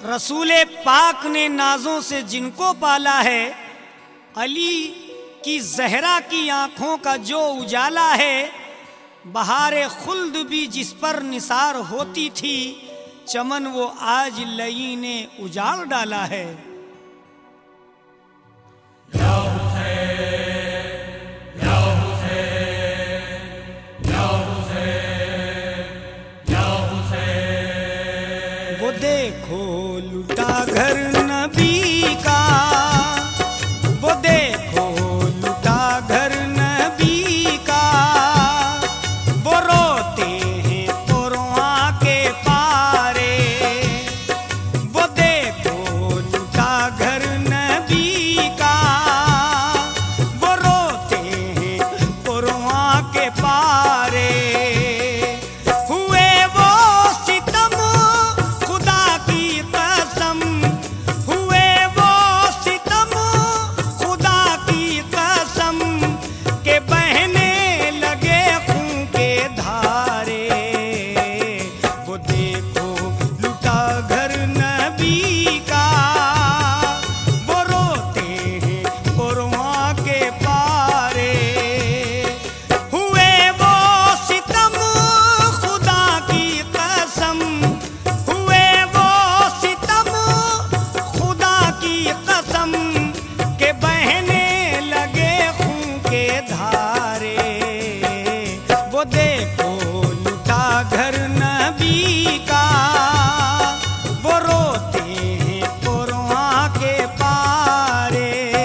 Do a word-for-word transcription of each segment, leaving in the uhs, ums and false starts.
रसूले पाक ने नाजों से जिनको पाला है, अली की जहरा की आंखों का जो उजाला है, बहारे खुल्द भी जिस पर निसार होती थी, चमन वो आज लई ने उजाड़ डाला है। या हुसैन, या हुसैन, या हुसैन, या हुसैन। वो देखो लुटा घर नबी का, वो देखो लुटा घर नबी का, वो रोते हैं पुरवा के पारे। वो देखो लुटा घर नबी का, वो रोते हैं पुरवा के पारे। हुए वो सितम खुदा की कसम, हुए वो सितम खुदा की कसम, के बहने लगे खून के धारे। वो देखो लुटा घर नबी का, वो रोते हैं पुरवा के पारे। हुए वो सितम खुदा की कसम, हुए वो सितम खुदा की कसम, के बहने लगे खून के धारे। वो देखो लुटा घर नबी का, वो रोते हैं पुरवा के पारे।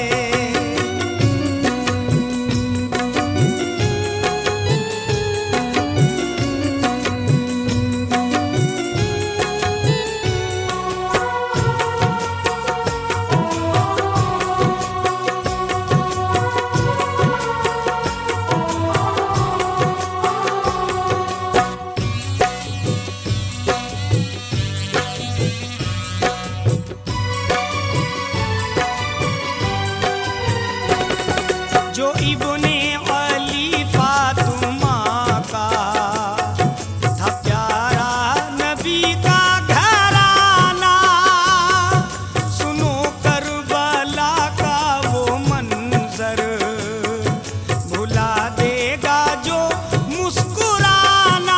जो इब्ने अली फातिमा का था प्यारा नबी का घराना, सुनो करबला का वो मंजर, भुला देगा जो मुस्कुराना।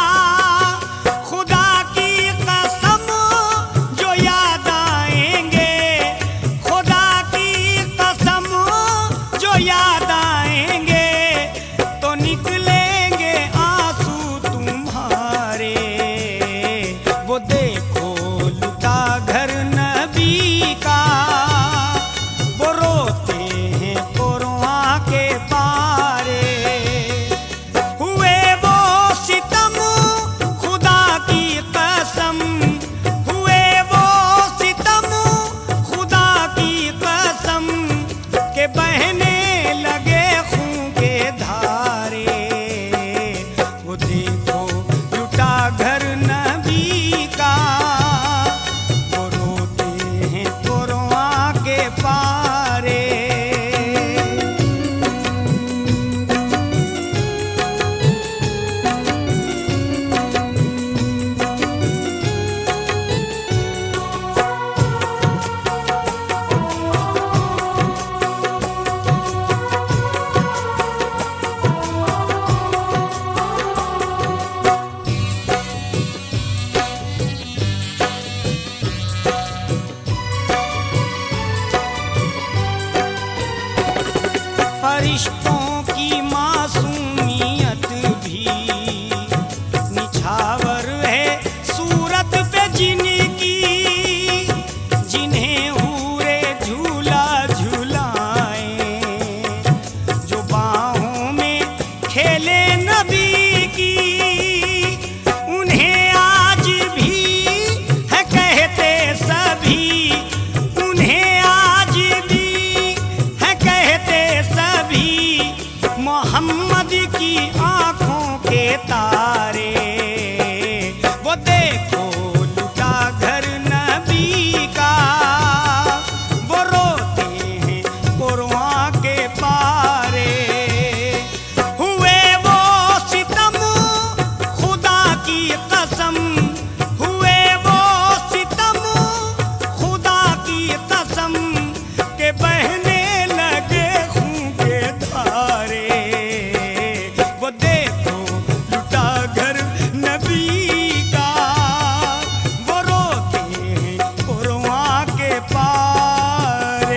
खुदा की कसम जो याद आएंगे, खुदा की कसम जो याद आएंगे, तो निकलेंगे आंसू तुम्हारे। वो देखो लुटा घर नबी का, वो रोते हैं पुरवा के पारे। हुए वो सितम खुदा की कसम, हुए वो सितम खुदा की कसम, के बहने लगे खून के धारे। वो देखो लुटा घर नबी का, वो रोते हैं पुरवा के पारे। फरिश्तों की मासूमियत भी निछावर है सूरत पे जिनकी, जिन्हें हूरे झूला झूलाए, जो बाहों में खेले नबी की। उन्हें आज भी है कहते सभी, उन्हें आज भी है कहते सभी, मोहम्मद की आंखों के तारे। वो देखो लुटा घर नबी का, वो रोते हैं पुरवा के पारे। हुए वो सितम खुदा की कसम, हुए वो सितम बहने लगे खून के धारे। वो देखो लुटा घर नबी का, वो रोते हैं कुरआन के पारे।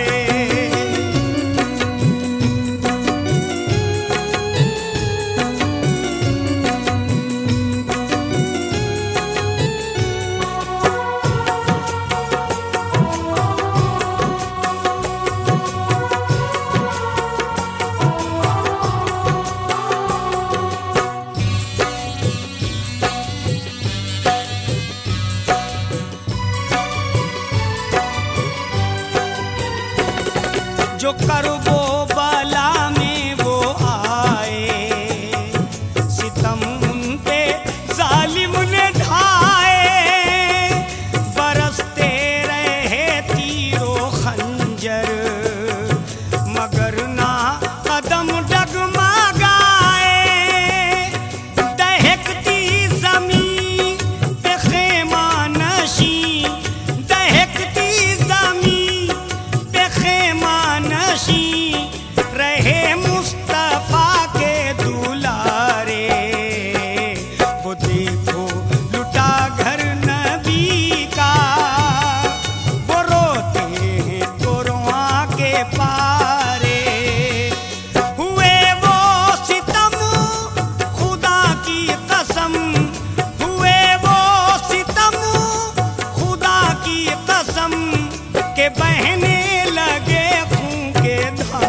जो करबो बला में वो आए, सितम उन पे जालिम ने ढाए। बरसते रहे तीरो खंजर, मगर ना कदम डगमगाए। दहकती जमीन पे खेमा नशी, दहकती जमीन पे खेमा नशी, रहे मुस्तफा के दुलारे। वो देखो लुटा घर नबी का, वो रोते हैं कुरआन के पारे। हुए वो सितम खुदा की कसम, हुए वो सितम खुदा की कसम, के बहने लगे खून के धारे।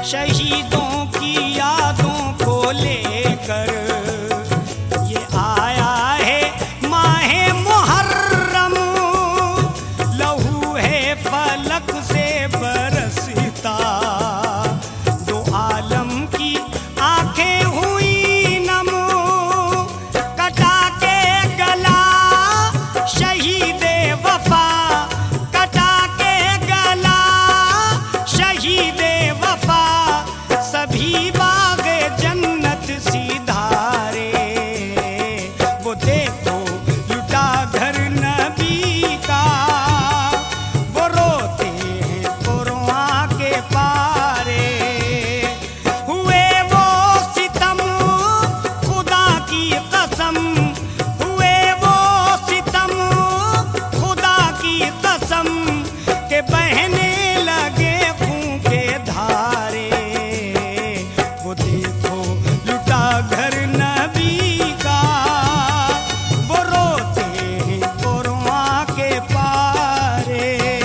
शहीदों की यादों को लेकर ये आया है माहे मुहर्रम। लहू है फलक से बरसता, दो आलम की आंखें हुई नम। कटा के गला शहीदे वफा, कटा के गला शहीदे वफा, सभी बागे जन्नत सिधारे। वो देखो लुटा घर नबी का, वो रोते हैं कुरआन के पारे। हुए वो सितम खुदा की कसम, हुए वो सितम खुदा की कसम, के बहने लगे खून के धारे। वो देखो लुटा घर नबी का, वो रोते हैं कुरआन के पारे।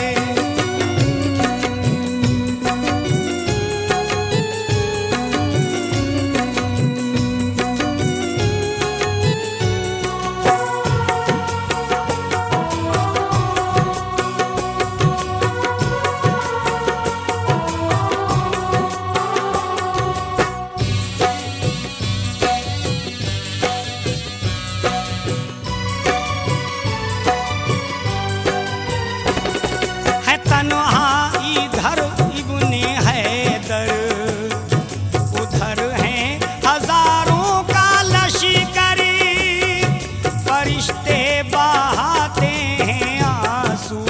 है तन्हा इधर इब्ने हैदर, उधर हैं हजारों का लश्कर। फरिश्ते बहाते हैं आंसू,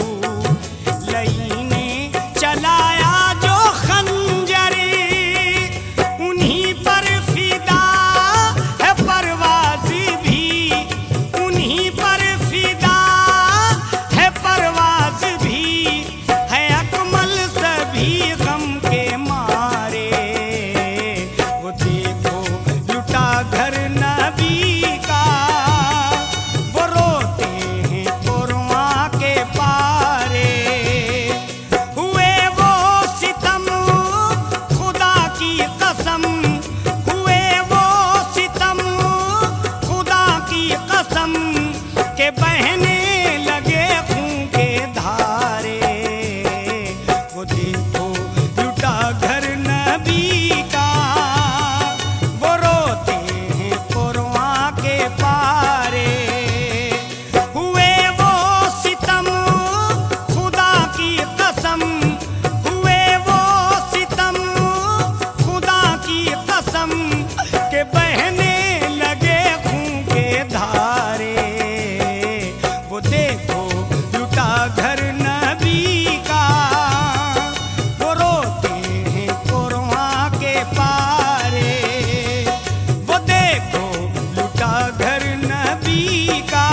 लई ने चलाया जो खंजर। उन्हीं पर फिदा है परवाज़ भी, उन्हीं पर फिदा है परवाज़ भी। है अकमल सभी गम के मारे। वो देखो लुटा घर नबी का, वो रोते हैं कुरआन के पारे। हुए वो सितम खुदा की कसम, हुए वो सितम खुदा की कसम, के बहने लगे खून के धारे। वो देखो लुटा घर नबी का, वो रोते हैं कुरआन के पारे। हुए वो सितम खुदा की कसम, हुए वो सितम खुदा की कसम, के बहने लगे खून के धारे। वो देखो लुटा घर नबी का, वो रोते हैं कुरआन के पारे। वो देखो लुटा घर नबी का,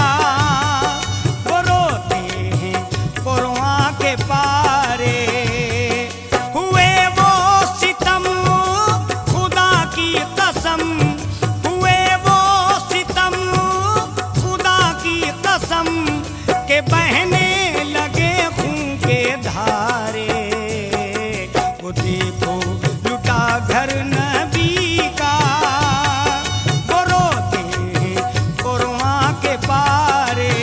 वो रोते हैं कुरआन के पारे। हुए वो सितम खुदा की कसम, हुए वो सितम खुदा की कसम, के बहने लगे खून के धारे। वो देखो लुटा घर नबी का, वो रोते हैं कुरआन के पारे।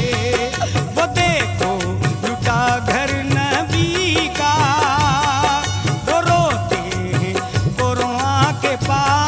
वो देखो लुटा घर नबी का, वो रोते हैं कुरआन के पारे।